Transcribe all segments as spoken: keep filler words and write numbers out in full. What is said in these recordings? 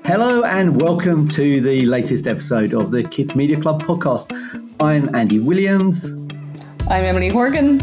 Hello and welcome to the latest episode of the Kids Media Club podcast. I'm Andy Williams. I'm Emily Horgan.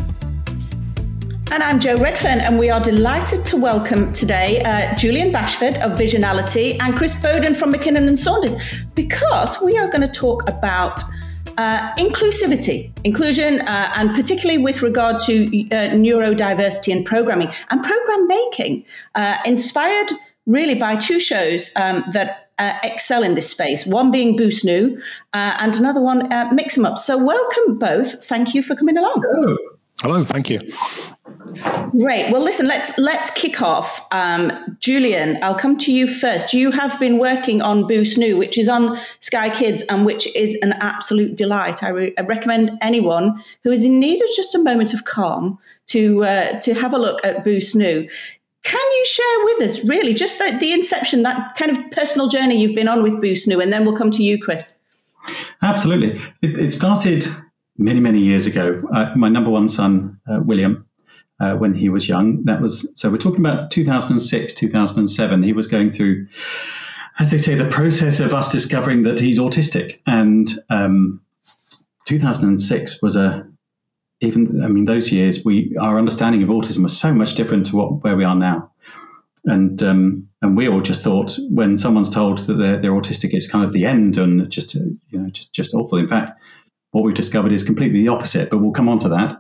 And I'm Jo Redfern, and we are delighted to welcome today uh, Julian Bashford of Visionality and Chris Bowden from McKinnon and Saunders, because we are going to talk about uh, inclusivity, inclusion, uh, and particularly with regard to uh, neurodiversity and programming and program making, uh, inspired really by two shows um, that uh, excel in this space, one being Boost New uh, and another one, uh, Mix 'em Up. So welcome both. Thank you for coming along. Hello. Hello, thank you. Great. Well, listen, let's let's kick off. Um, Julian, I'll come to you first. You have been working on Boost New, which is on Sky Kids and which is an absolute delight. I, re- I recommend anyone who is in need of just a moment of calm to uh, to have a look at Boost New. Can you share with us, really, just the, the inception, that kind of personal journey you've been on with Boost New, and then we'll come to you, Chris. Absolutely. It, it started many, many years ago. Uh, my number one son, uh, William, uh, when he was young, that was, so we're talking about two thousand six, two thousand seven. He was going through, as they say, the process of us discovering that he's autistic. And um, two thousand six was a, even, I mean, those years, we our understanding of autism was so much different to what where we are now. And um, and we all just thought when someone's told that they're, they're autistic, it's kind of the end and just, you know, just, just awful. In fact, what we've discovered is completely the opposite, but we'll come on to that.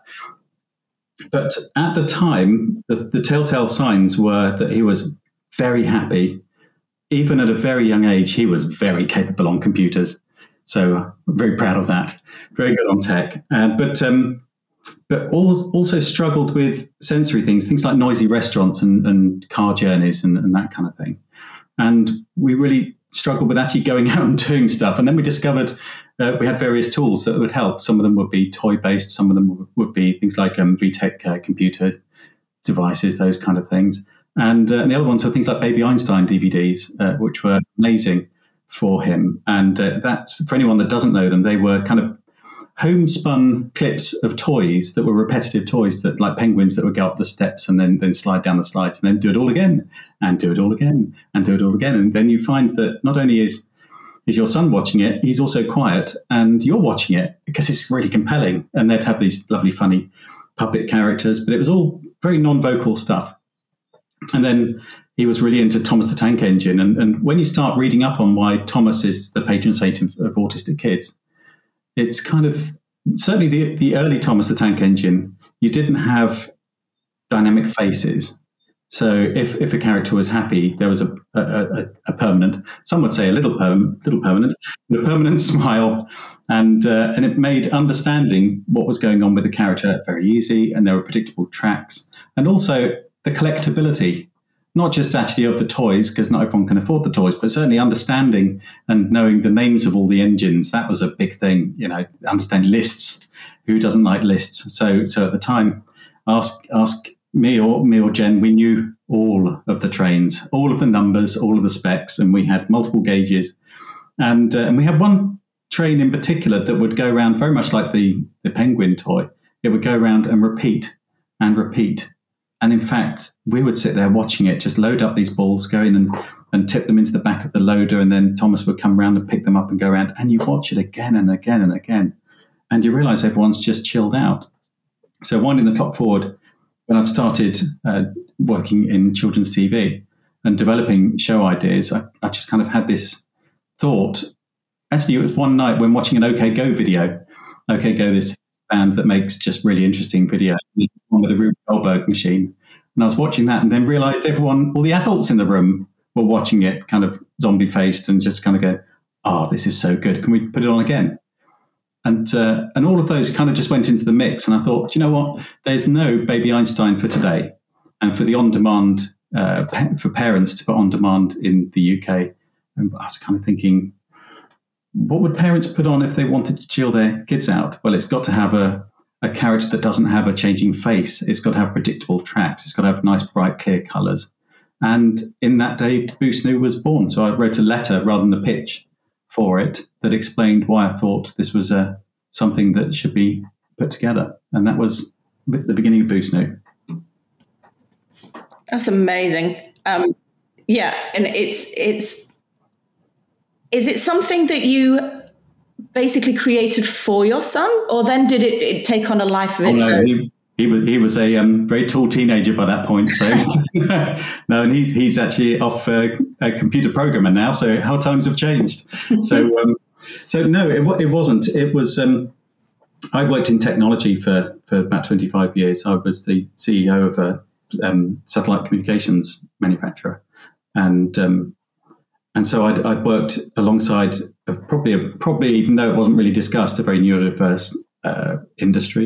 But at the time, the, the telltale signs were that he was very happy. Even at a very young age, he was very capable on computers. So I'm very proud of that. Very good on tech. Uh, but um, but also struggled with sensory things, things like noisy restaurants and, and car journeys and, and that kind of thing. And we really struggled with actually going out and doing stuff. And then we discovered uh, we had various tools that would help. Some of them would be toy-based. Some of them would, would be things like um, V TEC uh, computer devices, those kind of things. And, uh, and the other ones were things like Baby Einstein D V Ds, uh, which were amazing for him. And uh, that's, for anyone that doesn't know them, they were kind of homespun clips of toys that were repetitive toys, that like penguins that would go up the steps and then then slide down the slides and then do it all again and do it all again and do it all again. And then you find that not only is is your son watching it, he's also quiet and you're watching it because it's really compelling. And they'd have these lovely, funny puppet characters, but it was all very non-vocal stuff. And then he was really into Thomas the Tank Engine. And, and when you start reading up on why Thomas is the patron saint of, of autistic kids, it's kind of, certainly the, the early Thomas the Tank Engine, you didn't have dynamic faces. So if, if a character was happy, there was a, a, a permanent, some would say a little, perm, little permanent, a permanent smile. And, uh, and it made understanding what was going on with the character very easy. And there were predictable tracks. And also the collectability, not just actually of the toys, because not everyone can afford the toys, but certainly understanding and knowing the names of all the engines. That was a big thing, you know, understand lists. Who doesn't like lists? So so at the time, ask ask me or me or Jen, we knew all of the trains, all of the numbers, all of the specs, and we had multiple gauges. And, uh, and we had one train in particular that would go around very much like the, the penguin toy. It would go around and repeat and repeat. And in fact, we would sit there watching it, just load up these balls, go in and, and tip them into the back of the loader. And then Thomas would come around and pick them up and go around. And you watch it again and again and again. And you realize everyone's just chilled out. So winding the clock forward, when I'd started uh, working in children's T V and developing show ideas, I, I just kind of had this thought. Actually, it was one night when watching an OK Go video. OK Go, this band that makes just really interesting video, one with the Rube Goldberg machine. And I was watching that and then realized everyone, all the adults in the room were watching it kind of zombie faced and just kind of go, oh, this is so good. Can we put it on again? And uh, and all of those kind of just went into the mix. And I thought, do you know what? There's no Baby Einstein for today. And for the on-demand, uh, for parents to put on-demand in the U K, and I was kind of thinking, what would parents put on if they wanted to chill their kids out? Well, it's got to have a, a character that doesn't have a changing face. It's got to have predictable tracks. It's got to have nice, bright, clear colours. And in that day, Boost New was born. So I wrote a letter rather than the pitch for it that explained why I thought this was uh, something that should be put together. And that was the beginning of Boost New. That's amazing. Um, yeah, and it's it's is it something that you basically created for your son, or then did it, it take on a life of oh, its no, own? he, he was he was a um, very tall teenager by that point. So no, and he's he's actually off uh, a computer programmer now. So how times have changed. So um, so no, it it wasn't. It was. Um, I worked in technology for, for about twenty-five years. I was the C E O of a um, satellite communications manufacturer, and um, and so I'd, I'd worked alongside a, probably a, probably even though it wasn't really discussed, a very neurodiverse uh, industry,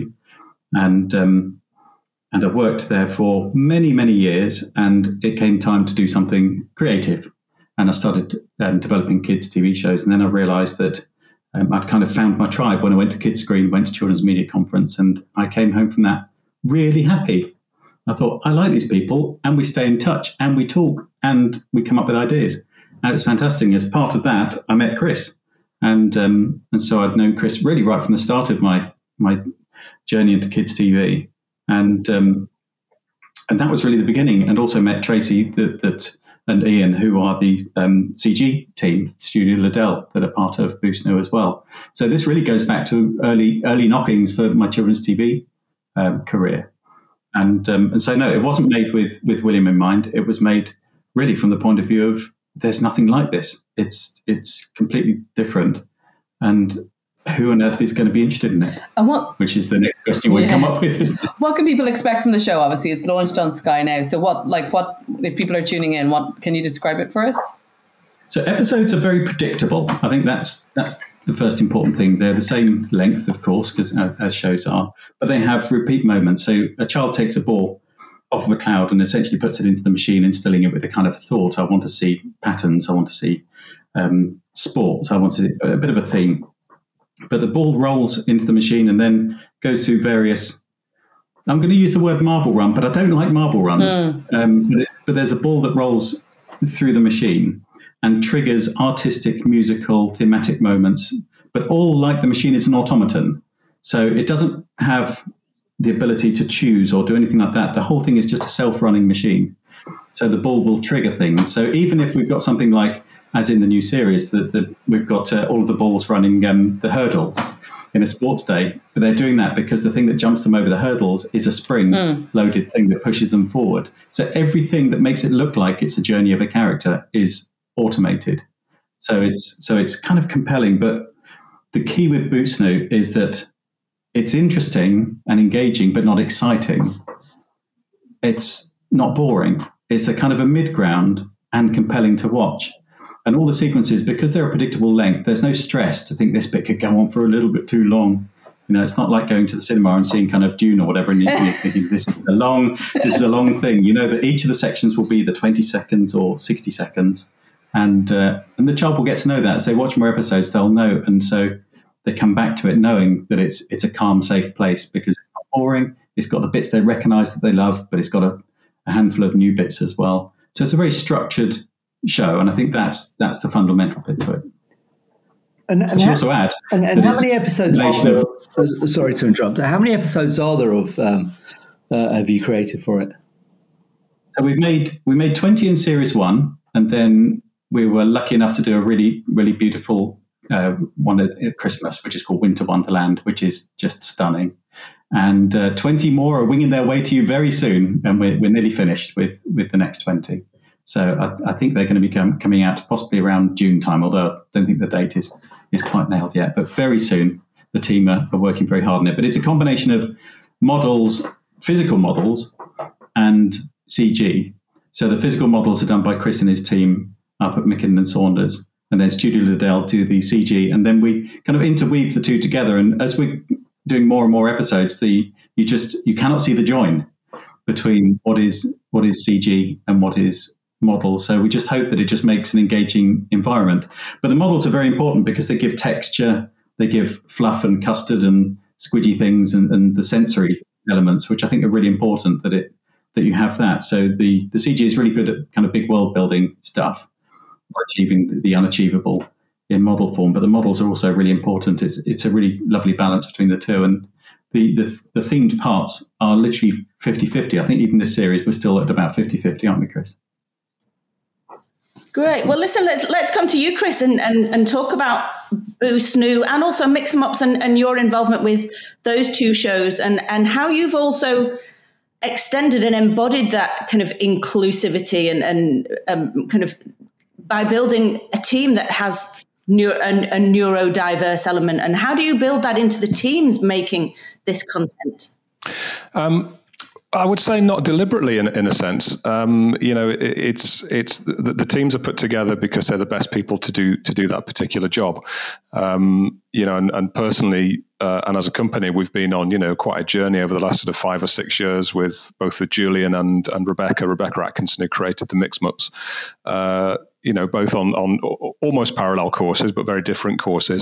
and um, and I worked there for many many years, and it came time to do something creative, and I started um, developing kids T V shows, and then I realised that. Um, I'd kind of found my tribe when I went to Kidscreen, went to Children's Media Conference, and I came home from that really happy. I thought, I like these people, and we stay in touch, and we talk, and we come up with ideas. And it was fantastic. As part of that, I met Chris. And um, and so I'd known Chris really right from the start of my my journey into kids T V. And um, and that was really the beginning. And also met Tracy that, that and Ian, who are the um, C G team, Studio Liddell, that are part of Boost New as well. So this really goes back to early early knockings for my children's T V um, career. And um, and so, no, it wasn't made with, with William in mind. It was made really from the point of view of there's nothing like this. It's it's completely different. And who on earth is going to be interested in it? And what, Which is the next question you always yeah. come up with. What can people expect from the show? Obviously, it's launched on Sky now. So what, like what, if people are tuning in, what can you describe it for us? So episodes are very predictable. I think that's that's the first important thing. They're the same length, of course, because uh, as shows are, but they have repeat moments. So a child takes a ball off of a cloud and essentially puts it into the machine, instilling it with a kind of thought. I want to see patterns. I want to see um, sports. I want to see a bit of a theme. But the ball rolls into the machine and then goes through various. I'm going to use the word marble run, but I don't like marble runs. Mm. Um, but, it, but there's a ball that rolls through the machine and triggers artistic, musical, thematic moments, but all like the machine is an automaton. So it doesn't have the ability to choose or do anything like that. The whole thing is just a self-running machine. So the ball will trigger things. So even if we've got something like, as in the new series, that, that we've got uh, all of the balls running um, the hurdles in a sports day, but they're doing that because the thing that jumps them over the hurdles is a spring-loaded mm. thing that pushes them forward. So everything that makes it look like it's a journey of a character is automated. So it's so it's kind of compelling. But the key with Boost New is that it's interesting and engaging, but not exciting. It's not boring. It's a kind of a mid-ground and compelling to watch. And all the sequences, because they're a predictable length, there's no stress to think this bit could go on for a little bit too long. You know, it's not like going to the cinema and seeing kind of Dune or whatever, and you're thinking this is a long, this is a long thing. You know that each of the sections will be the twenty seconds or sixty seconds, and uh, and the child will get to know that as they watch more episodes. They'll know, and so they come back to it knowing that it's it's a calm, safe place because it's not boring. It's got the bits they recognise that they love, but it's got a, a handful of new bits as well. So it's a very structured show, and I think that's that's the fundamental bit to it. And, and I should how, also add, and, and how many episodes? Are there, of, sorry to interrupt. How many episodes are there of um, uh, have you created for it? So we made we made twenty in series one, and then we were lucky enough to do a really really beautiful uh, one at Christmas, which is called Winter Wonderland, which is just stunning. And uh, twenty more are winging their way to you very soon, and we're we're nearly finished with with the next twenty. So I, th- I think they're going to be com- coming out possibly around June time, although I don't think the date is, is quite nailed yet. But very soon, the team are, are working very hard on it. But it's a combination of models, physical models, and C G. So the physical models are done by Chris and his team up at McKinnon and Saunders. And then Studio Liddell do the C G. And then we kind of interweave the two together. And as we're doing more and more episodes, the you just you cannot see the join between what is what is C G and what is model. So we just hope that it just makes an engaging environment. But the models are very important because they give texture, they give fluff and custard and squidgy things and, and the sensory elements, which I think are really important that it that you have that. So the, the C G is really good at kind of big world building stuff or achieving the unachievable in model form. But the models are also really important. It's it's a really lovely balance between the two. And the, the, the themed parts are literally fifty-fifty. I think even this series we're still at about fifty-fifty, aren't we, Chris? Great. Well, listen, let's let's come to you, Chris, and, and, and talk about Boost Snoo and also Mix 'em Ups and, and your involvement with those two shows and, and how you've also extended and embodied that kind of inclusivity and, and um, kind of by building a team that has neuro, a, a neurodiverse element. And how do you build that into the teams making this content? Um, I would say not deliberately, in, in a sense. Um, you know, it, it's it's the, the teams are put together because they're the best people to do to do that particular job. Um, you know, and, and personally, uh, and as a company, we've been on you know quite a journey over the last sort of five or six years with both with Julian and and Rebecca, Rebecca Atkinson, who created the Mix 'em Ups. Uh, you know, both on on almost parallel courses, but very different courses.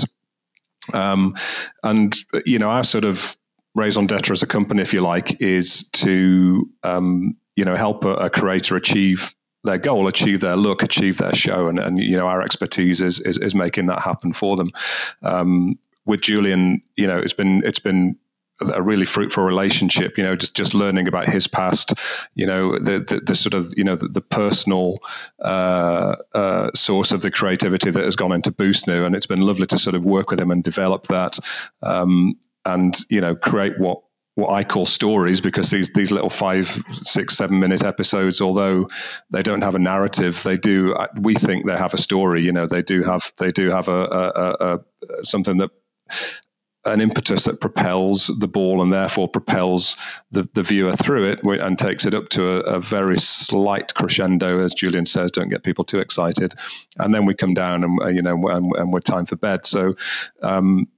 Um, and you know, our sort of raison d'etre as a company, if you like, is to um, you know help a, a creator achieve their goal, achieve their look, achieve their show, and, and you know our expertise is, is is making that happen for them. Um, with Julian, you know, it's been it's been a really fruitful relationship. You know, just just learning about his past. You know, the the, the sort of you know the, the personal uh, uh, source of the creativity that has gone into Boost Snoo, and it's been lovely to sort of work with him and develop that. Um, and, you know, create what, what I call stories, because these, these little five, six, seven minute episodes, although they don't have a narrative, they do, we think they have a story, you know, they do have, they do have a, a, a, a something that, an impetus that propels the ball and therefore propels the, the viewer through it and takes it up to a, a very slight crescendo, as Julian says, don't get people too excited. And then we come down and, you know, and, and we're time for bed. So, um,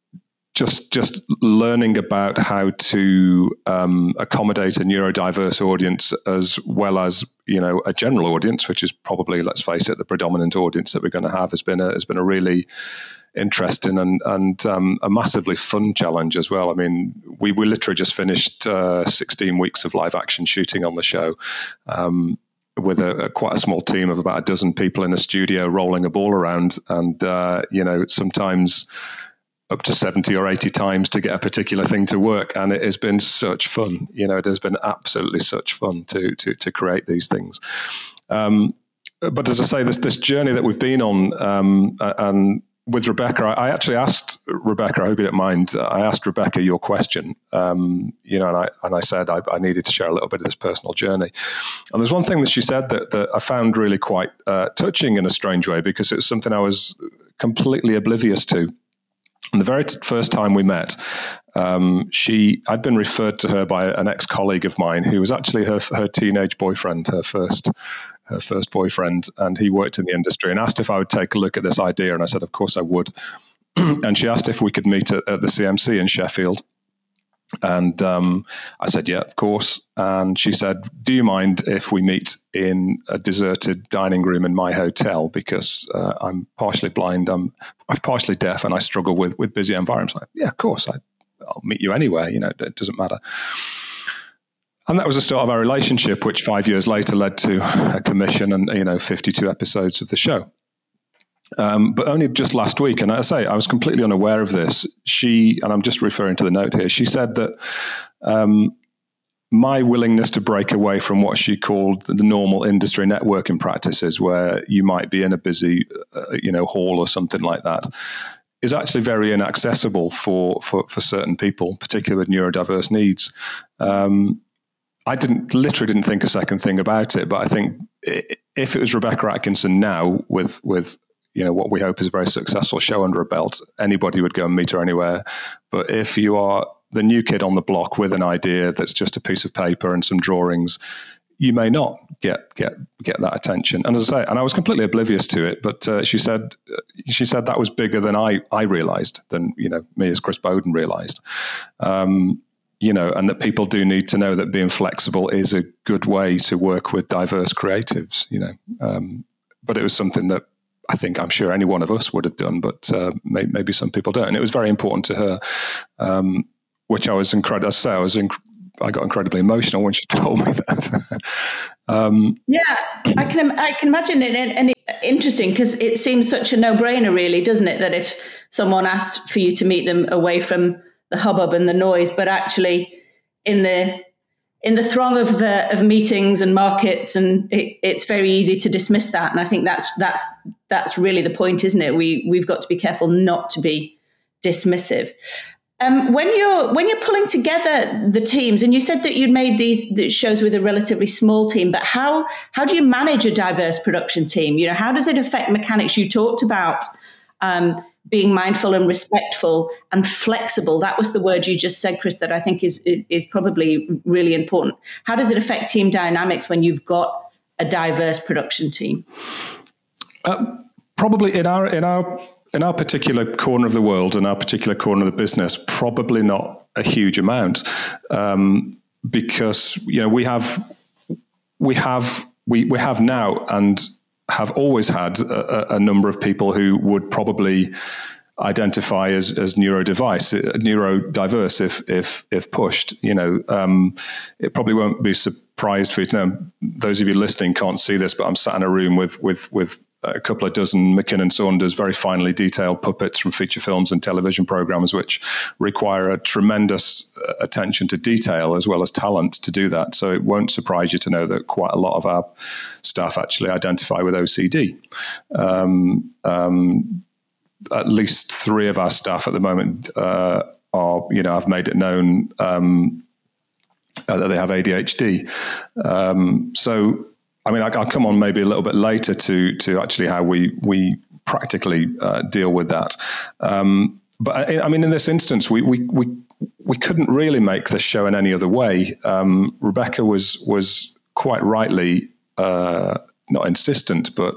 Just just learning about how to um, accommodate a neurodiverse audience as well as you know a general audience, which is probably, let's face it, the predominant audience that we're going to have, has been a, has been a really interesting and and um, a massively fun challenge as well. I mean, we we literally just finished uh, sixteen weeks of live action shooting on the show. Um, with a, a quite a small team of about a dozen people in a studio rolling a ball around, and uh, you know sometimes up to seventy or eighty times to get a particular thing to work. And it has been such fun. You know, it has been absolutely such fun to to to create these things. Um, but as I say, this this journey that we've been on, um, and with Rebecca, I, I actually asked Rebecca, I hope you don't mind, I asked Rebecca your question, um, you know, and I and I said I, I needed to share a little bit of this personal journey. And there's one thing that she said that, that I found really quite uh, touching in a strange way, because it's something I was completely oblivious to. And the very t- first time we met, um, she I'd been referred to her by an ex-colleague of mine who was actually her her teenage boyfriend, her first her first boyfriend, and he worked in the industry, and asked if I would take a look at this idea, and I said, of course I would. And she asked if we could meet at, at the C M C in Sheffield. And um, I said, yeah, of course. And she said, do you mind if we meet in a deserted dining room in my hotel? Because uh, I'm partially blind, I'm, I'm partially deaf, and I struggle with, with busy environments. Like, yeah, of course, I, I'll meet you anywhere. You know, it doesn't matter. And that was the start of our relationship, which five years later led to a commission and, you know, fifty-two episodes of the show. Um, but only just last week, and I say I was completely unaware of this. She, and I'm just referring to the note here, she said that um, my willingness to break away from what she called the normal industry networking practices, where you might be in a busy, uh, you know, hall or something like that, is actually very inaccessible for for, for certain people, particularly with neurodiverse needs. Um, I didn't literally didn't think a second thing about it, but I think if it was Rebecca Atkinson now with with you know, what we hope is a very successful show under a belt, anybody would go and meet her anywhere. But if you are the new kid on the block with an idea that's just a piece of paper and some drawings, you may not get get get that attention. And as I say, and I was completely oblivious to it, but uh, she said she said that was bigger than I I realized, than, you know, me as Chris Bowden realized. Um, you know, and that people do need to know that being flexible is a good way to work with diverse creatives, you know. Um, but it was something that I think I'm sure any one of us would have done, but uh, may, maybe some people don't. And it was very important to her, um, which I was incredible. I say I was, inc- I got incredibly emotional when she told me that. um, yeah, I can I can imagine it, and, and it, interesting, because it seems such a no-brainer, really, doesn't it? That if someone asked for you to meet them away from the hubbub and the noise, but actually in the in the throng of uh, of meetings and markets, and it, it's very easy to dismiss that. And I think that's that's that's really the point, isn't it? We we've got to be careful not to be dismissive. Um, when you're when you're pulling together the teams, and you said that you'd made these, these shows with a relatively small team, but how how do you manage a diverse production team? You know, how does it affect mechanics? You talked about um, being mindful and respectful and flexible. That was the word you just said, Chris, that I think is is probably really important. How does it affect team dynamics when you've got a diverse production team? Uh, probably in our in our in our particular corner of the world and our particular corner of the business, probably not a huge amount, um, because you know we have we have we we have now and have always had a, a number of people who would probably identify as, as neurodiverse, neurodiverse if if if pushed. You know, um, it probably won't be surprised for you to know. Those of you listening can't see this, but I'm sat in a room with with with a couple of dozen Mackinnon Saunders very finely detailed puppets from feature films and television programs, which require a tremendous attention to detail as well as talent to do that. So it won't surprise you to know that quite a lot of our staff actually identify with O C D. Um, um, at least three of our staff at the moment uh, are, you know, I've made it known um, uh, that they have A D H D. Um, so, I mean, I'll come on maybe a little bit later to to actually how we we practically uh, deal with that. Um, but I, I mean, in this instance, we we we we couldn't really make this show in any other way. Um, Rebecca was was quite rightly uh, not insistent, but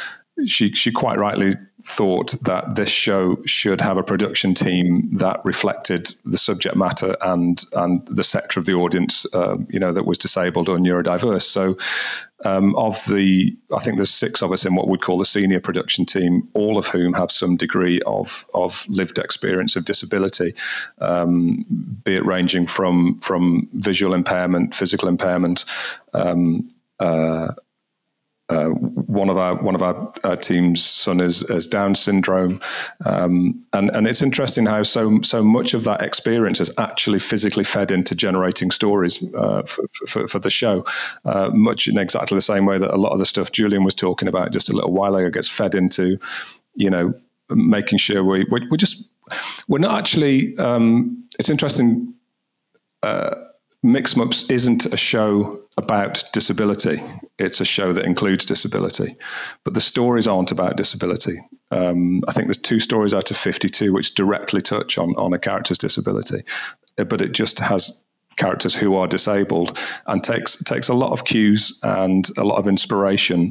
she she quite rightly thought that this show should have a production team that reflected the subject matter and and the sector of the audience, uh, you know, that was disabled or neurodiverse. So, um, of the, I think there's six of us in what we'd call the senior production team, all of whom have some degree of of lived experience of disability, um, be it ranging from from visual impairment, physical impairment. Um, uh, Uh, one of our one of our uh, team's son is has Down syndrome, um, and and it's interesting how so so much of that experience has actually physically fed into generating stories uh, for, for for the show, uh, much in exactly the same way that a lot of the stuff Julian was talking about just a little while ago gets fed into, you know, making sure we we we just we're not actually. Um, it's interesting. Uh, Mix-Mups isn't a show about disability. It's a show that includes disability, but the stories aren't about disability. Um, I think there's two stories out of fifty-two which directly touch on, on a character's disability, but it just has characters who are disabled and takes takes a lot of cues and a lot of inspiration,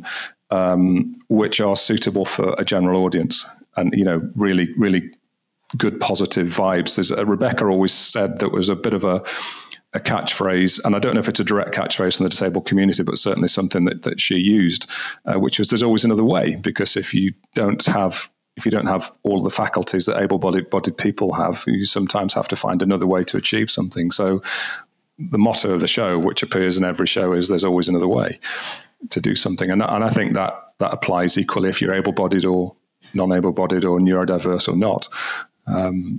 um, which are suitable for a general audience, and you know, really, really good positive vibes. There's a, Rebecca always said that was a bit of a a catchphrase, and I don't know if it's a direct catchphrase from the disabled community, but certainly something that, that she used, uh, which was there's always another way, because if you don't have if you don't have all the faculties that able-bodied bodied people have, you sometimes have to find another way to achieve something. So the motto of the show, which appears in every show, is there's always another way to do something. And, and I think that that applies equally if you're able-bodied or non-able-bodied or neurodiverse or not. Um,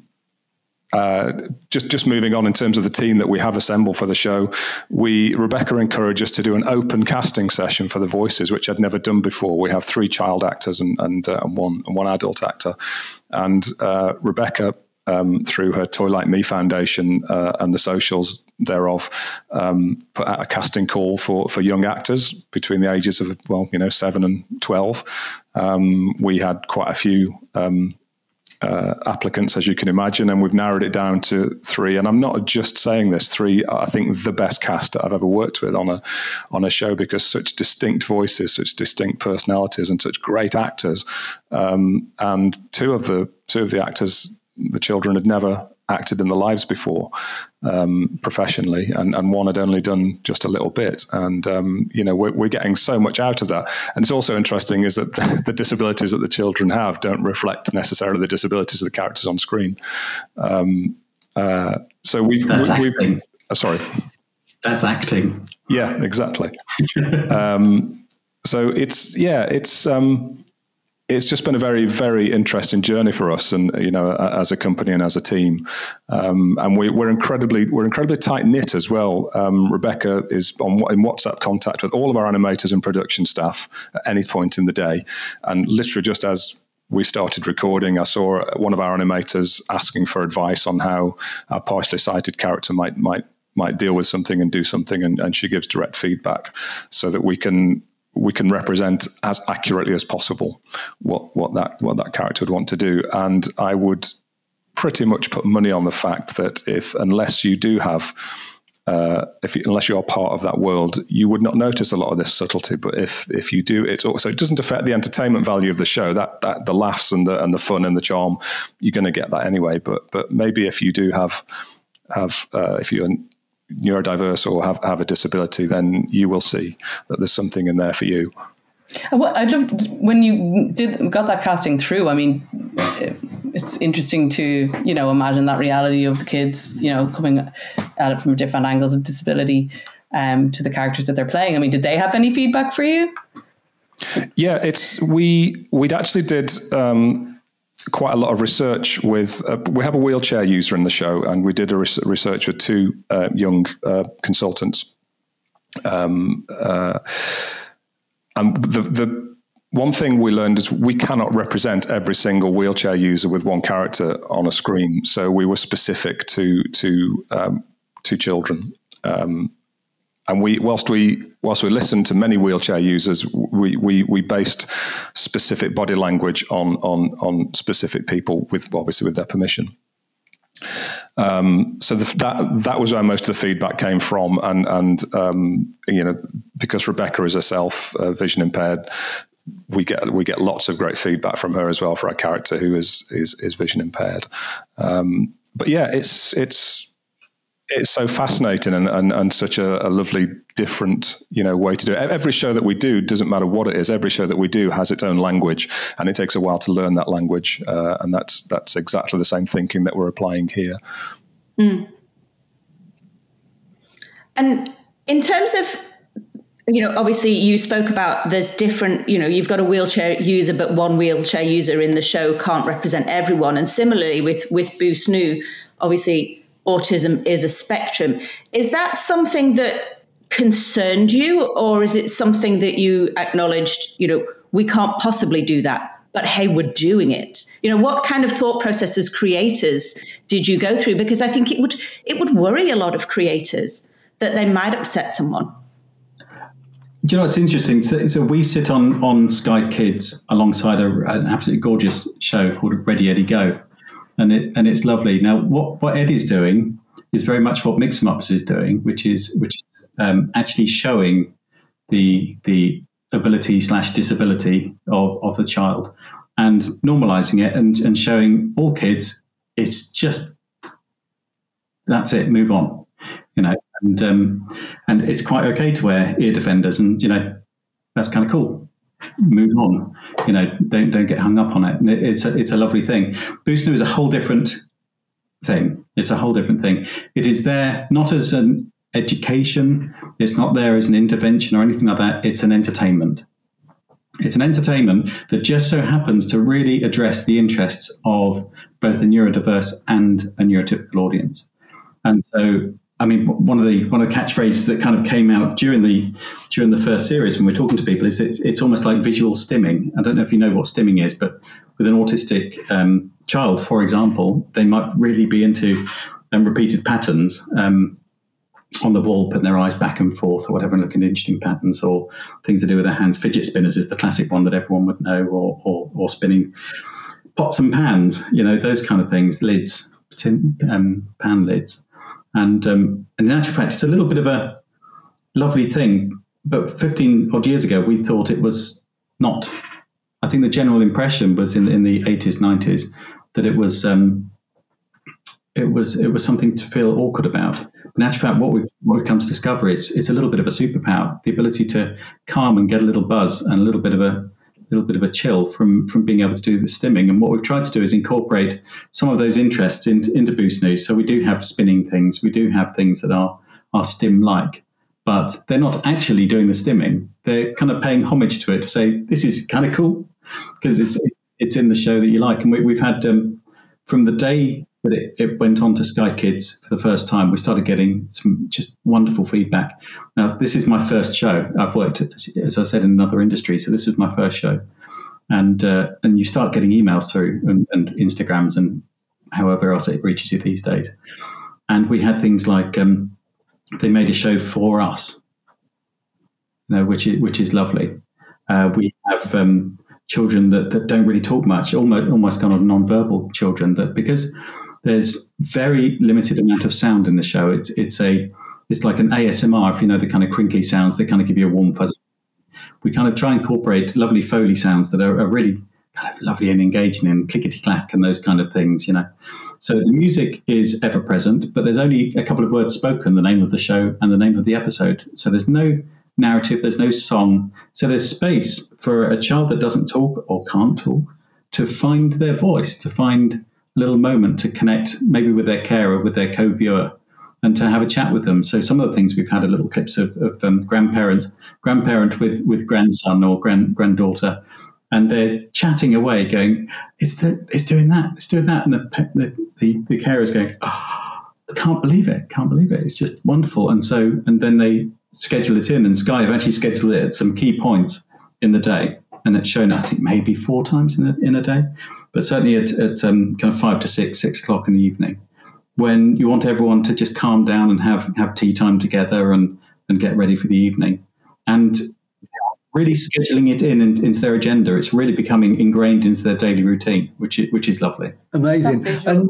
Uh, just just moving on in terms of the team that we have assembled for the show, we Rebecca encouraged us to do an open casting session for the voices, which I'd never done before. We have three child actors and and, uh, and one and one adult actor, and uh, Rebecca, um, through her Toy Like Me Foundation uh, and the socials thereof, um, put out a casting call for for young actors between the ages of well, you know, seven and twelve. Um, we had quite a few. Um, Uh, applicants, as you can imagine, and we've narrowed it down to three. And I'm not just saying this, three, I think the best cast that I've ever worked with on a on a show, because such distinct voices, such distinct personalities, and such great actors. Um, and two of the two of the actors, the children, had never acted in their lives before um, professionally, and, and one had only done just a little bit. And, um, you know, we're, we're getting so much out of that. And it's also interesting is that the, the disabilities that the children have don't reflect necessarily the disabilities of the characters on screen. Um, uh, so we've... That's we, acting. we've oh, sorry. That's acting. Yeah, exactly. um, so it's, yeah, it's... Um, it's just been a very, very interesting journey for us, and you know, as a company and as a team, um, and we, we're incredibly, we're incredibly tight knit as well. Um, Rebecca is on in WhatsApp contact with all of our animators and production staff at any point in the day, and literally just as we started recording, I saw one of our animators asking for advice on how a partially sighted character might might might deal with something and do something, and, and she gives direct feedback so that we can. we can represent as accurately as possible what, what that what that character would want to do. And I would pretty much put money on the fact that if, unless you do have, uh, if you, unless you are part of that world, you would not notice a lot of this subtlety. But if if you do, it's also, it doesn't affect the entertainment value of the show. That that the laughs and the and the fun and the charm, you're going to get that anyway. But but maybe if you do have have uh, if you're neurodiverse or have, have a disability, then you will see that there's something in there for you. And what I'd love to, when you did got that casting through, I mean, it's interesting to, you know, imagine that reality of the kids, you know, coming at it from different angles of disability um, to the characters that they're playing. I mean, did they have any feedback for you? Yeah, it's we we'd actually did um, quite a lot of research with, uh, we have a wheelchair user in the show, and we did a res- research with two uh, young uh, consultants. Um, uh, and the, the one thing we learned is we cannot represent every single wheelchair user with one character on a screen. So we were specific to, to, um, to children. Um, And we, whilst we, whilst we listened to many wheelchair users, we we we based specific body language on on on specific people, with obviously with their permission. Um, so the, that that was where most of the feedback came from, and and um, you know, because Rebecca is herself uh, vision impaired, we get we get lots of great feedback from her as well for our character who is is is vision impaired. Um, but yeah, it's it's. It's so fascinating and, and, and such a, a lovely, different, you know, way to do it. Every show that we do, doesn't matter what it is, every show that we do has its own language, and it takes a while to learn that language. Uh, and that's that's exactly the same thinking that we're applying here. Mm. And in terms of, you know, obviously you spoke about there's different, you know, you've got a wheelchair user, but one wheelchair user in the show can't represent everyone. And similarly with, with Boo Snoo, obviously autism is a spectrum. Is that something that concerned you, or is it something that you acknowledged, you know, we can't possibly do that, but hey, we're doing it? You know, what kind of thought process as creators did you go through? Because I think it would it would worry a lot of creators that they might upset someone. Do you know what's interesting? So, so we sit on on Sky Kids alongside a, an absolutely gorgeous show called Ready Eddie Go. And it and it's lovely. Now, what, what Eddie's doing is very much what Mix 'em Ups is doing, which is which is um, actually showing the the ability slash disability of, of the child, and normalizing it and, and showing all kids it's just that's it, move on, you know. And um, and it's quite okay to wear ear defenders, and you know that's kind of cool. Move on, you know, don't don't get hung up on it. It's a, it's a lovely thing. Boo Snoo is a whole different thing. It's a whole different thing. It is there not as an education. It's not there as an intervention or anything like that. It's an entertainment. It's an entertainment that just so happens to really address the interests of both a neurodiverse and a neurotypical audience. And so, I mean, one of the one of the catchphrases that kind of came out during the during the first series when we're talking to people is it's, it's almost like visual stimming. I don't know if you know what stimming is, but with an autistic um, child, for example, they might really be into um, repeated patterns um, on the wall, putting their eyes back and forth or whatever, and looking at interesting patterns, or things to do with their hands. Fidget spinners is the classic one that everyone would know, or or, or spinning pots and pans, you know, those kind of things, lids, tin, um, pan lids. And, um, and in actual fact, it's a little bit of a lovely thing. But fifteen odd years ago, we thought it was not. I think the general impression was in, in the eighties, nineties, that it was um, it was it was something to feel awkward about. But in actual fact, what we've what we've come to discover, it's it's a little bit of a superpower, the ability to calm and get a little buzz and a little bit of a little bit of a chill from from being able to do the stimming. And what we've tried to do is incorporate some of those interests into, into Boo Snoo. So we do have spinning things, we do have things that are are stim-like, but they're not actually doing the stimming. They're kind of paying homage to it to say, this is kind of cool. because it's it's in the show that you like. And we, we've had um, from the day that it, it went on to Sky Kids for the first time, we started getting some just wonderful feedback. Now, this is my first show. I've worked, as I said, in another industry, so this was my first show. And uh, and you start getting emails through and, and Instagrams and however else it reaches you these days. And we had things like um, they made a show for us, you know, which is which is lovely. Uh, we have um, children that, that don't really talk much, almost almost kind of non-verbal children, that because there's very limited amount of sound in the show. It's it's a it's like an A S M R, if you know the kind of crinkly sounds that kind of give you a warm fuzzy. We kind of try and incorporate lovely Foley sounds that are, are really kind of lovely and engaging and clickety clack and those kind of things, you know. So the music is ever present, but there's only a couple of words spoken, the name of the show and the name of the episode. So there's no narrative, there's no song. So there's space for a child that doesn't talk or can't talk to find their voice, to find a little moment to connect maybe with their carer, with their co-viewer, and to have a chat with them. So some of the things we've had are little clips of, of um, grandparents, grandparent with, with grandson or grand granddaughter, and they're chatting away, going, "It's the, it's doing that, it's doing that," and the the the, the carer's going, "Oh, I can't believe it, can't believe it. It's just wonderful." And so, and then they schedule it in, and Sky have actually scheduled it at some key points in the day, and it's shown, I think, maybe four times in a, in a day, but certainly at, at um, kind of five to six, six o'clock in the evening, when you want everyone to just calm down and have, have tea time together and, and get ready for the evening. And really scheduling it in, in into their agenda. It's really becoming ingrained into their daily routine, which is, which is lovely. Amazing. And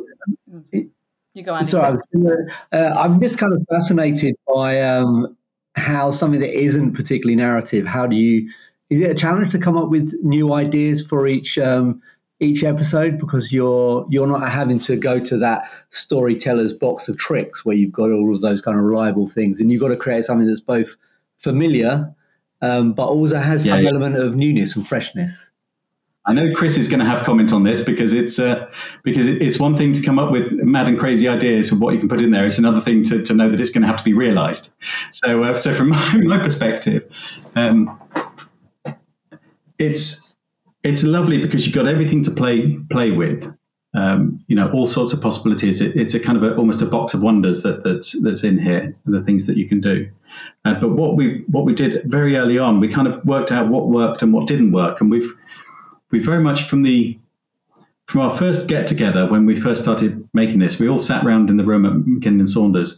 you go on. Sorry, I was gonna, uh, I'm just kind of fascinated by um, how something that isn't particularly narrative, how do you, is it a challenge to come up with new ideas for each um, each episode, because you're you're not having to go to that storyteller's box of tricks where you've got all of those kind of reliable things, and you've got to create something that's both familiar um, but also has yeah, some yeah. element of newness and freshness. I know Chris is going to have comment on this because it's uh, because it's one thing to come up with mad and crazy ideas of what you can put in there. It's another thing to, to know that it's going to have to be realised. So, uh, so from my, my perspective, um, it's it's lovely because you've got everything to play play with. Um, you know, all sorts of possibilities. It, it's a kind of a, almost a box of wonders that that's that's in here. The things that you can do. Uh, but what we what we did very early on, we kind of worked out what worked and what didn't work, and we've we very much from the from our first get together when we first started making this, we all sat around in the room at McKinnon and Saunders,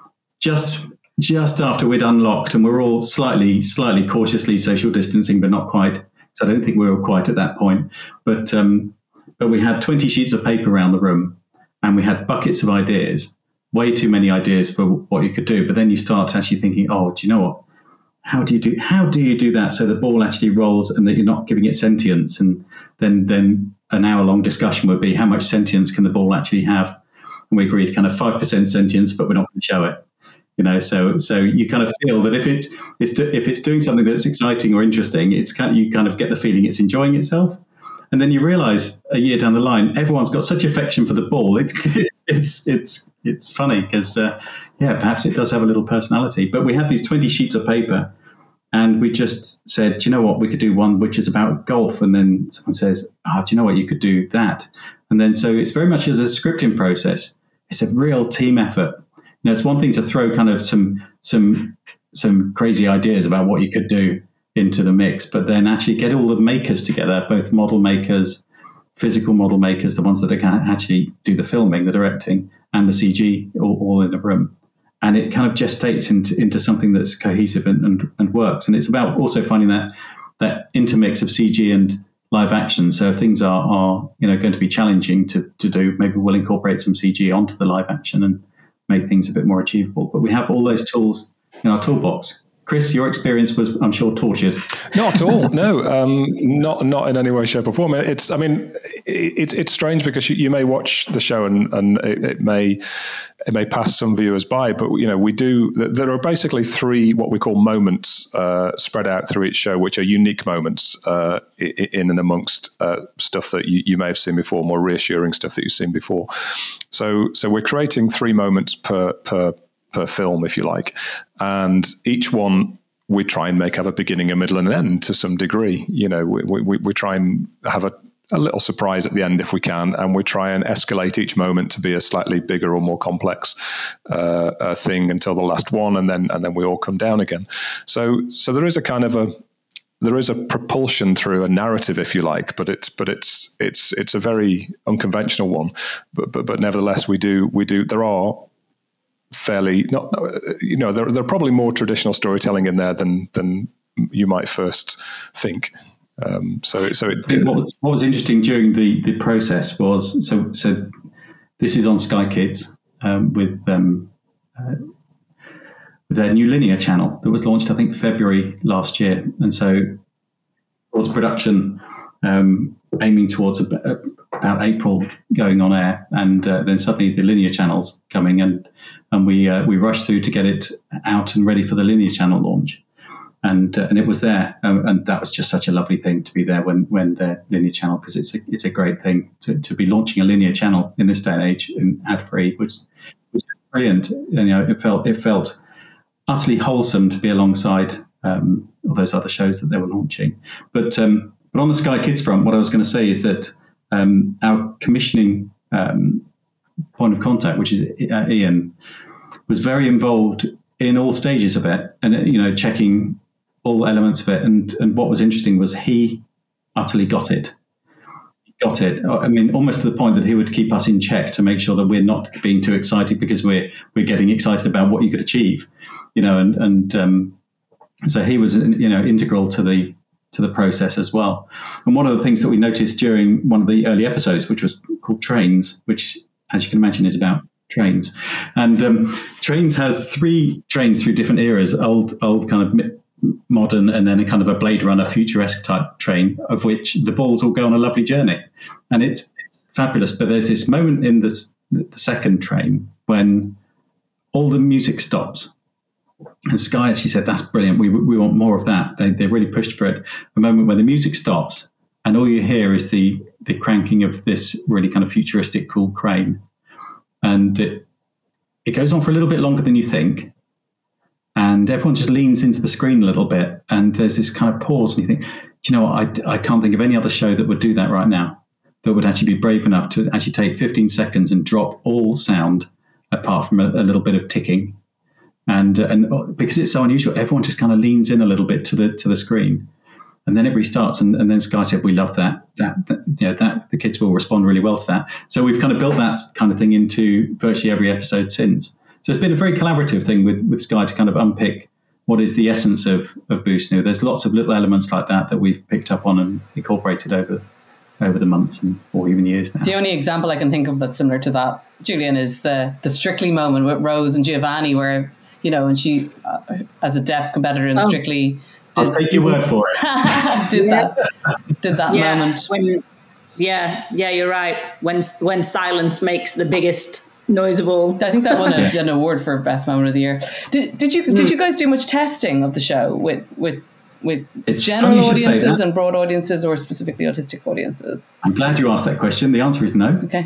just just after we'd unlocked, and we're all slightly slightly cautiously social distancing, but not quite. So I don't think we were quite at that point. But um, but we had twenty sheets of paper around the room, and we had buckets of ideas. Way too many ideas for what you could do. But then you start actually thinking, oh, do you know what? How do you do? How do you do that so the ball actually rolls and that you're not giving it sentience? And then, then an hour-long discussion would be how much sentience can the ball actually have? And we agreed kind of five percent sentience, but we're not going to show it. You know, so so you kind of feel that if it's, it's if it's doing something that's exciting or interesting, it's kind of, you kind of get the feeling it's enjoying itself. And then you realise a year down the line, everyone's got such affection for the ball. It, it, it's it's it's funny because uh, yeah, perhaps it does have a little personality. But we had these twenty sheets of paper, and we just said, do you know what, we could do one which is about golf, and then someone says, ah, oh, do you know what, you could do that, and then so it's very much as a scripting process. It's a real team effort. You know, it's one thing to throw kind of some some some crazy ideas about what you could do into the mix, but then actually get all the makers together, both model makers, physical model makers, the ones that can actually do the filming, the directing, and the C G all, all in a room. And it kind of gestates into, into something that's cohesive and, and, and works. And it's about also finding that that intermix of C G and live action. So if things are, are you know, going to be challenging to, to do, maybe we'll incorporate some C G onto the live action and make things a bit more achievable. But we have all those tools in our toolbox. Chris, your experience was, I'm sure, tortured. Not at all. No, um, not not in any way, shape, or form. It's, I mean, it, it's strange because you, you may watch the show and, and it, it may it may pass some viewers by, but you know, we do. There are basically three what we call moments uh, spread out through each show, which are unique moments uh, in and amongst uh, stuff that you, you may have seen before, more reassuring stuff that you've seen before. So, so we're creating three moments per per. per film, if you like, and each one we try and make have a beginning, a middle, and an end to some degree. You know, we we, we try and have a, a little surprise at the end if we can, and we try and escalate each moment to be a slightly bigger or more complex uh, uh, thing until the last one, and then and then we all come down again. So so there is a kind of a there is a propulsion through a narrative, if you like, but it's but it's it's it's a very unconventional one. But but but nevertheless, we do we do there are fairly not you know there there are probably more traditional storytelling in there than than you might first think. Um, so so it, it, what was what was interesting during the the process was so so this is on Sky Kids um, with um, uh, with their new linear channel that was launched I think February last year, and so towards production um, aiming towards a, about April going on air, and uh, then suddenly the linear channel's coming, and and we uh, we rushed through to get it out and ready for the linear channel launch. And uh, and it was there, um, and that was just such a lovely thing to be there when when the linear channel, because it's a it's a great thing to, to be launching a linear channel in this day and age in ad free, which was brilliant. And, you know, it felt it felt utterly wholesome to be alongside um, all those other shows that they were launching. But um, but on the Sky Kids front, what I was going to say is that um, our commissioning um, point of contact, which is uh, Ian, was very involved in all stages of it, and you know, checking all elements of it. And, and what was interesting was he utterly got it. He got it. I mean, almost to the point that he would keep us in check to make sure that we're not being too excited because we're we're getting excited about what you could achieve, you know. And and um, so he was, you know, integral to the to the process as well. And one of the things that we noticed during one of the early episodes, which was called Trains, which, as you can imagine, is about trains. And um, Trains has three trains through different eras: old, old kind of modern, and then a kind of a Blade Runner futuresque type train, of which the balls all go on a lovely journey, and it's, it's fabulous. But there's this moment in this, the second train when all the music stops, and Sky actually said, "That's brilliant. We we want more of that." They they really pushed for it. A moment when the music stops, and all you hear is the the cranking of this really kind of futuristic, cool crane, and it it goes on for a little bit longer than you think. And everyone just leans into the screen a little bit, and there's this kind of pause, and you think, do you know what, I, I can't think of any other show that would do that right now, that would actually be brave enough to actually take fifteen seconds and drop all sound apart from a, a little bit of ticking. And and because it's so unusual, everyone just kind of leans in a little bit to the to the screen, and then it restarts. And, and then Sky said, "We love that. That, that you know, that the kids will respond really well to that." So we've kind of built that kind of thing into virtually every episode since. So it's been a very collaborative thing with, with Sky to kind of unpick what is the essence of, of Boost New. There's lots of little elements like that that we've picked up on and incorporated over over the months and or even years now. The only example I can think of that's similar to that, Julian, is the the Strictly moment with Rose and Giovanni, where, you know, and she, uh, as a deaf competitor in oh. Strictly, did, I'll take your word for it. did that did that yeah, moment. When, yeah, yeah, you're right. When when silence makes the biggest noise of all. I think that won a, an award for best moment of the year. Did did you did you guys do much testing of the show with with with it's general audiences and broad audiences, or specifically autistic audiences? I'm glad you asked that question. The answer is no. Okay.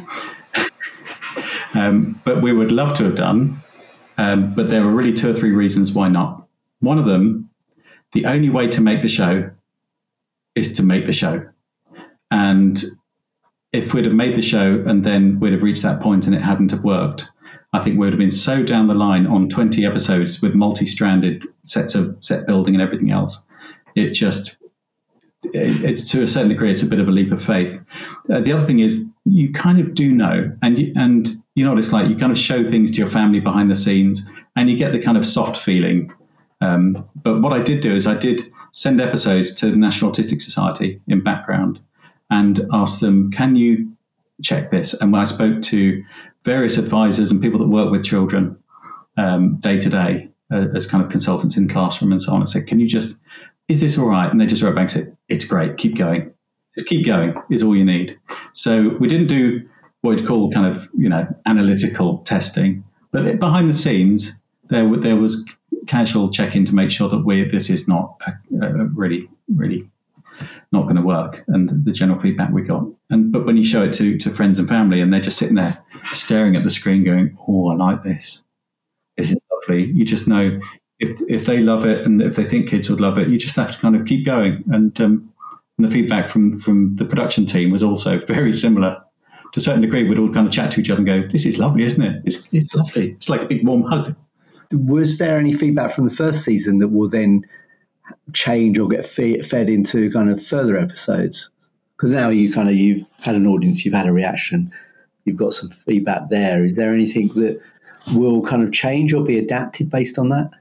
um, but we would love to have done. Um, but there were really two or three reasons why not. One of them, the only way to make the show is to make the show. And if we'd have made the show and then we'd have reached that point and it hadn't have worked, I think we would have been so down the line on twenty episodes with multi-stranded sets of set building and everything else. It just, it, it's to a certain degree, it's a bit of a leap of faith. Uh, the other thing is you kind of do know, and you, and you know what it's like, you kind of show things to your family behind the scenes and you get the kind of soft feeling. Um, but what I did do is I did send episodes to the National Autistic Society in background and asked them, can you check this? And when I spoke to various advisors and people that work with children um, day to day uh, as kind of consultants in classroom and so on, I said, can you just, is this all right? And they just wrote back and said, it's great, keep going. Just keep going is all you need. So we didn't do what we'd call kind of, you know, analytical testing, but behind the scenes, there, there was casual check-in to make sure that we this is not a, a really, really not going to work, and the general feedback we got. And but when you show it to to friends and family, and they're just sitting there staring at the screen, going, "Oh, I like this. This is lovely." You just know if if they love it and if they think kids would love it, you just have to kind of keep going. And, um, and the feedback from from the production team was also very similar. To a certain degree, we'd all kind of chat to each other and go, "This is lovely, isn't it? It's it's lovely. It's like a big warm hug." Was there any feedback from the first season that will then change or get fed, fed into kind of further episodes? Because now you kind of you've had an audience, you've had a reaction, you've got some feedback there. Is there anything that will kind of change or be adapted based on that?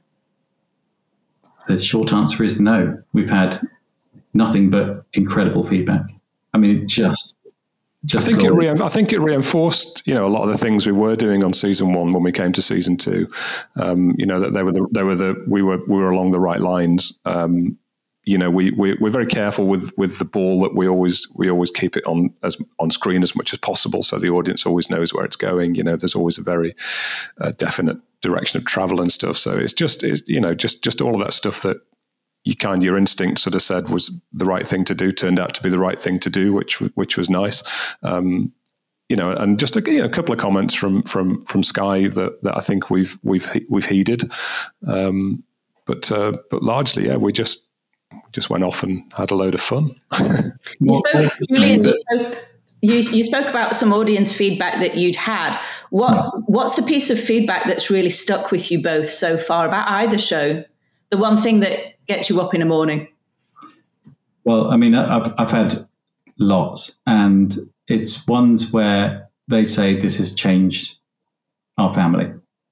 The short answer is no. We've had nothing but incredible feedback. I mean, it just. Just I think it re- I think it reinforced, you know, a lot of the things we were doing on season one when we came to season two. Um, you know, that they were the, they were the we were we were along the right lines. Um, you know, we, we we're very careful with with the ball that we always we always keep it on as on screen as much as possible, so the audience always knows where it's going. You know, there's always a very uh, definite direction of travel and stuff. So it's just it's, you know just just all of that stuff that. You kind of, your instinct sort of said was the right thing to do, turned out to be the right thing to do, which which was nice. Um, you know, and just a, you know, a couple of comments from from from Sky that, that I think we've we've we've heeded, um, but uh, but largely, yeah, we just just went off and had a load of fun. You spoke, Julian, you spoke, you, you spoke about some audience feedback that you'd had. What what's the piece of feedback that's really stuck with you both so far about either show? The one thing that gets you up in the morning? Well, I mean, I've, I've had lots, and it's ones where they say this has changed our family.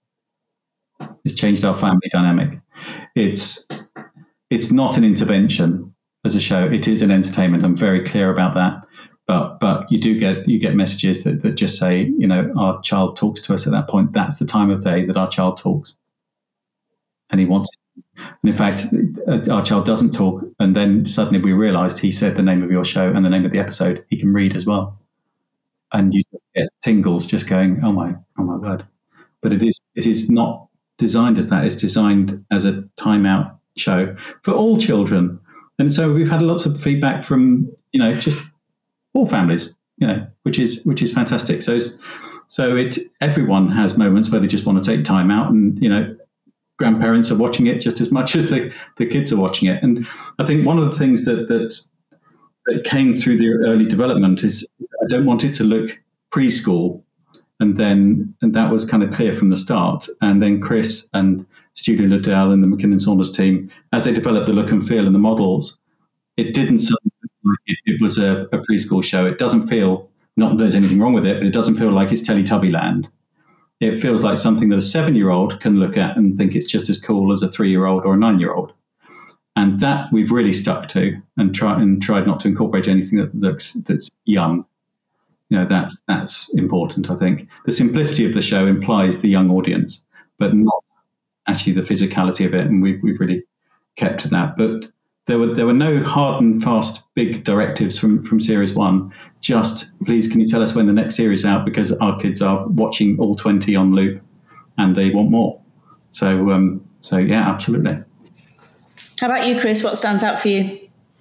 It's changed our family dynamic. It's it's not an intervention as a show. It is an entertainment. I'm very clear about that. But but you do get you get messages that, that just say, you know, our child talks to us at that point. That's the time of day that our child talks, and he wants it. And in fact, our child doesn't talk, and then suddenly we realised he said the name of your show and the name of the episode. He can read as well, and you get tingles just going, "Oh my, oh my word!" But it is it is not designed as that. It's designed as a timeout show for all children, and so we've had lots of feedback from you know just all families, you know, which is which is fantastic. So so it everyone has moments where they just want to take time out, and you know. Grandparents are watching it just as much as the, the kids are watching it. And I think one of the things that, that that came through the early development is I don't want it to look preschool. And then and that was kind of clear from the start. And then Chris and Studio Liddell and the McKinnon Saunders team, as they developed the look and feel and the models, it didn't suddenly feel like it, it was a, a preschool show. It doesn't feel, not that there's anything wrong with it, but it doesn't feel like it's Teletubby Land. It feels like something that a seven-year-old can look at and think it's just as cool as a three-year-old or a nine-year-old. And that we've really stuck to and, try, and tried not to incorporate anything that looks that's young. You know, that's that's important, I think. The simplicity of the show implies the young audience, but not actually the physicality of it. And we've, we've really kept to that. But there were there were no hard and fast big directives from, from series one. Just, please, can you tell us when the next series is out? Because our kids are watching all twenty on loop and they want more. So, um, so yeah, absolutely. How about you, Chris? What stands out for you?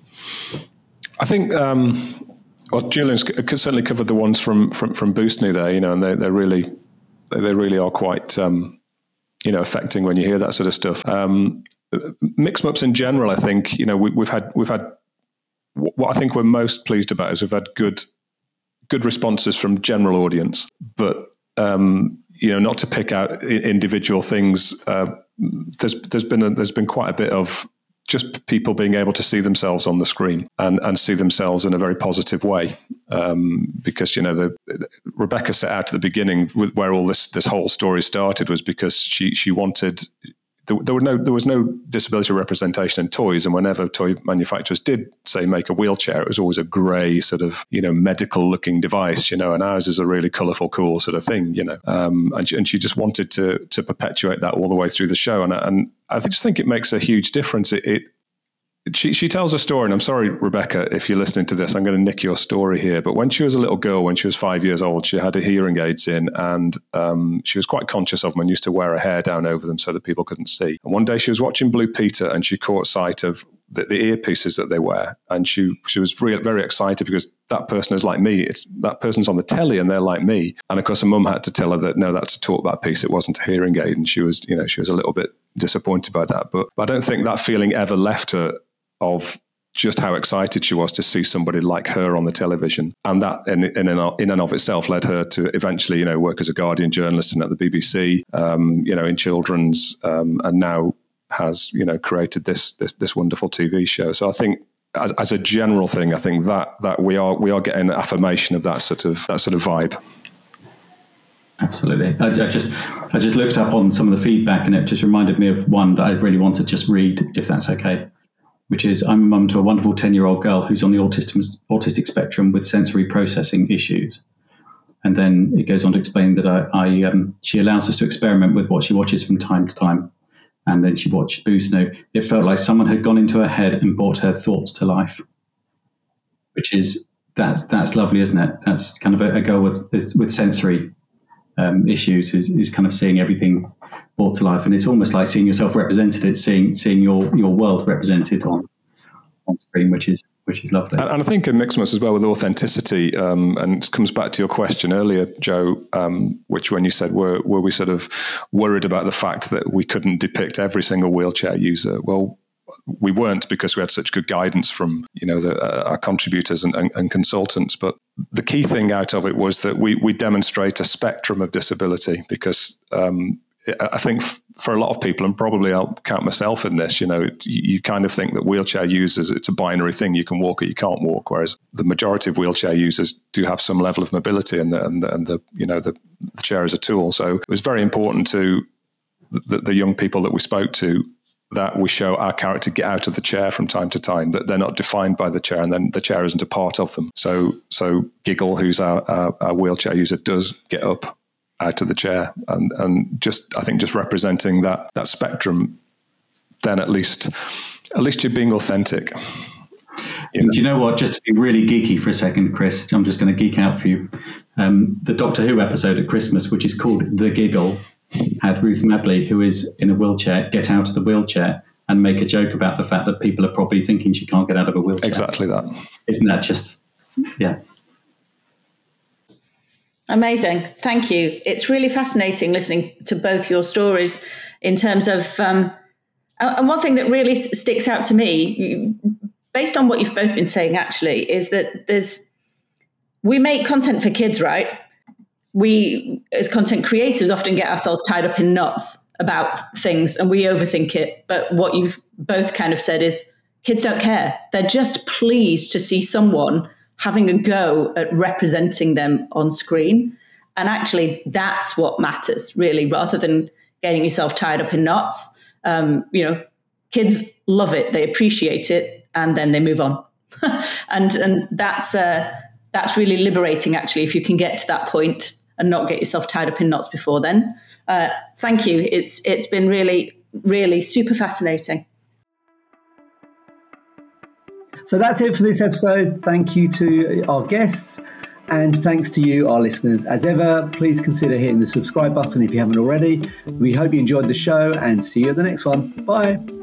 I think, um, well, Julian's certainly covered the ones from, from, from Boost New there, you know, and they, they're really, they really are quite, um, you know, affecting when you hear that sort of stuff. Um, Mix-Mups in general, I think, you know, we, we've had, we've had, what I think we're most pleased about is we've had good, good responses from general audience, but, um, you know, not to pick out individual things, uh, there's, there's been, a, there's been quite a bit of just people being able to see themselves on the screen and, and see themselves in a very positive way. Um, because, you know, the, Rebecca set out at the beginning with where all this, this whole story started was because she, she wanted, there, there were no, there was no disability representation in toys. And whenever toy manufacturers did say make a wheelchair, it was always a grey sort of, you know, medical looking device, you know, and ours is a really colourful, cool sort of thing, you know. Um, and, she, and she just wanted to, to perpetuate that all the way through the show. And, and I just think it makes a huge difference. It, it She she tells a story, and I'm sorry, Rebecca, if you're listening to this, I'm going to nick your story here. But when she was a little girl, when she was five years old, she had her hearing aids in, and um, she was quite conscious of them and used to wear her hair down over them so that people couldn't see. And one day she was watching Blue Peter, and she caught sight of the, the earpieces that they wear, and she she was really, very excited because that person is like me. It's that person's on the telly, and they're like me. And of course, her mum had to tell her that no, that's a talkback piece. It wasn't a hearing aid, and she was, you know, she was a little bit disappointed by that. But, but I don't think that feeling ever left her of just how excited she was to see somebody like her on the television. And that in, in, in and of itself led her to eventually, you know, work as a Guardian journalist and at the B B C, um, you know, in children's, um, and now has, you know, created this, this, this wonderful T V show. So I think as, as a general thing, I think that, that we are, we are getting affirmation of that sort of, that sort of vibe. Absolutely. I, I just, I just looked up on some of the feedback, and it just reminded me of one that I really want to just read, if that's okay. Which is, I'm a mum to a wonderful ten-year-old girl who's on the autistic, autistic spectrum with sensory processing issues. And then it goes on to explain that I, I um, she allows us to experiment with what she watches from time to time. And then she watched Boo Snow. It felt like someone had gone into her head and brought her thoughts to life. Which is, that's that's lovely, isn't it? That's kind of a, a girl with with sensory um, issues is, is kind of seeing everything brought to life, and it's almost like seeing yourself represented. It's seeing seeing your your world represented on on screen, which is which is lovely. And, and I think in Mixmas as well with authenticity, um, and it comes back to your question earlier, Joe, um, which when you said were were we sort of worried about the fact that we couldn't depict every single wheelchair user? Well, we weren't, because we had such good guidance from, you know, the, uh, our contributors and, and, and consultants. But the key thing out of it was that we we demonstrate a spectrum of disability, because um, I think for a lot of people, and probably I'll count myself in this, you know, you kind of think that wheelchair users, it's a binary thing. You can walk or you can't walk. Whereas the majority of wheelchair users do have some level of mobility, and the, and the, and the you know, the, the chair is a tool. So it was very important to the, the young people that we spoke to that we show our character get out of the chair from time to time, that they're not defined by the chair, and then the chair isn't a part of them. So, so Giggle, who's our, our, our wheelchair user, does get up out of the chair, and and just I think just representing that that spectrum, then at least at least you're being authentic. You know? Do you know what? Just to be really geeky for a second, Chris, I'm just going to geek out for you. Um, the Doctor Who episode at Christmas, which is called The Giggle, had Ruth Madley, who is in a wheelchair, get out of the wheelchair and make a joke about the fact that people are probably thinking she can't get out of a wheelchair. Exactly that. Isn't that just, yeah. Amazing. Thank you. It's really fascinating listening to both your stories in terms of, um, and one thing that really sticks out to me, based on what you've both been saying, actually, is that there's, we make content for kids, right? We, as content creators, often get ourselves tied up in knots about things and we overthink it. But what you've both kind of said is kids don't care. They're just pleased to see someone having a go at representing them on screen. And actually, that's what matters, really, rather than getting yourself tied up in knots. Um, you know, kids love it, they appreciate it, and then they move on. and and that's uh, that's really liberating, actually, if you can get to that point and not get yourself tied up in knots before then. Uh, thank you. It's it's been really, really super fascinating. So that's it for this episode. Thank you to our guests, and thanks to you, our listeners. As ever, please consider hitting the subscribe button if you haven't already. We hope you enjoyed the show, and see you at the next one. Bye.